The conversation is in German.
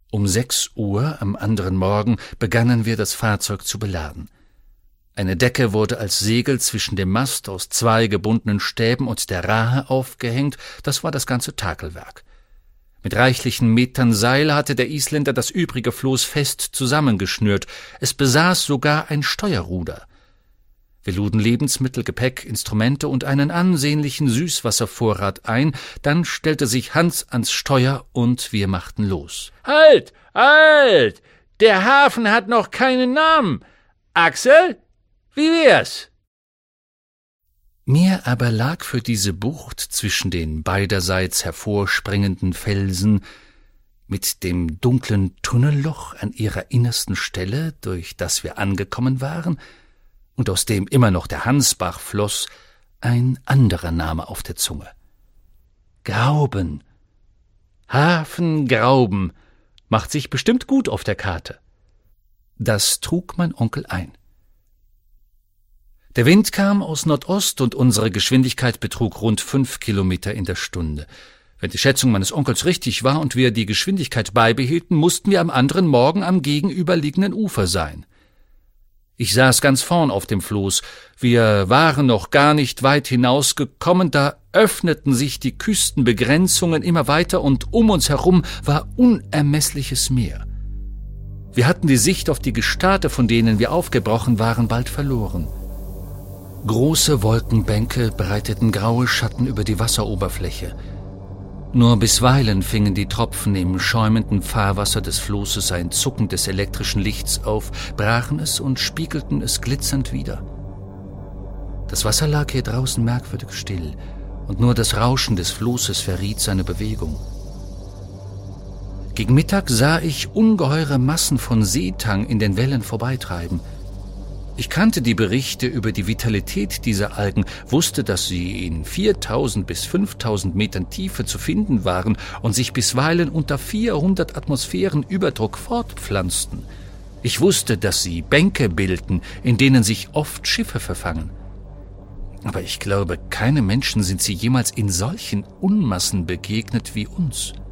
Um 6 Uhr am anderen Morgen begannen wir, das Fahrzeug zu beladen. Eine Decke wurde als Segel zwischen dem Mast aus 2 gebundenen Stäben und der Rahe aufgehängt, das war das ganze Takelwerk. Mit reichlichen Metern Seil hatte der Isländer das übrige Floß fest zusammengeschnürt, es besaß sogar ein Steuerruder. Wir luden Lebensmittel, Gepäck, Instrumente und einen ansehnlichen Süßwasservorrat ein, dann stellte sich Hans ans Steuer und wir machten los. »Halt! Halt! Der Hafen hat noch keinen Namen! Axel, wie wär's?« Mir aber lag für diese Bucht zwischen den beiderseits hervorspringenden Felsen, mit dem dunklen Tunnelloch an ihrer innersten Stelle, durch das wir angekommen waren, und aus dem immer noch der Hansbach floss, ein anderer Name auf der Zunge. Grauben. Hafen Grauben macht sich bestimmt gut auf der Karte. Das trug mein Onkel ein. Der Wind kam aus Nordost und unsere Geschwindigkeit betrug rund 5 Kilometer in der Stunde. Wenn die Schätzung meines Onkels richtig war und wir die Geschwindigkeit beibehielten, mussten wir am anderen Morgen am gegenüberliegenden Ufer sein. Ich saß ganz vorn auf dem Floß. Wir waren noch gar nicht weit hinausgekommen, da öffneten sich die Küstenbegrenzungen immer weiter und um uns herum war unermessliches Meer. Wir hatten die Sicht auf die Gestade, von denen wir aufgebrochen waren, bald verloren. Große Wolkenbänke breiteten graue Schatten über die Wasseroberfläche. Nur bisweilen fingen die Tropfen im schäumenden Fahrwasser des Floßes ein Zucken des elektrischen Lichts auf, brachen es und spiegelten es glitzernd wider. Das Wasser lag hier draußen merkwürdig still, und nur das Rauschen des Floßes verriet seine Bewegung. Gegen Mittag sah ich ungeheure Massen von Seetang in den Wellen vorbeitreiben. Ich kannte die Berichte über die Vitalität dieser Algen, wusste, dass sie in 4.000 bis 5.000 Metern Tiefe zu finden waren und sich bisweilen unter 400 Atmosphären Überdruck fortpflanzten. Ich wusste, dass sie Bänke bilden, in denen sich oft Schiffe verfangen. Aber ich glaube, keinem Menschen sind sie jemals in solchen Unmassen begegnet wie uns.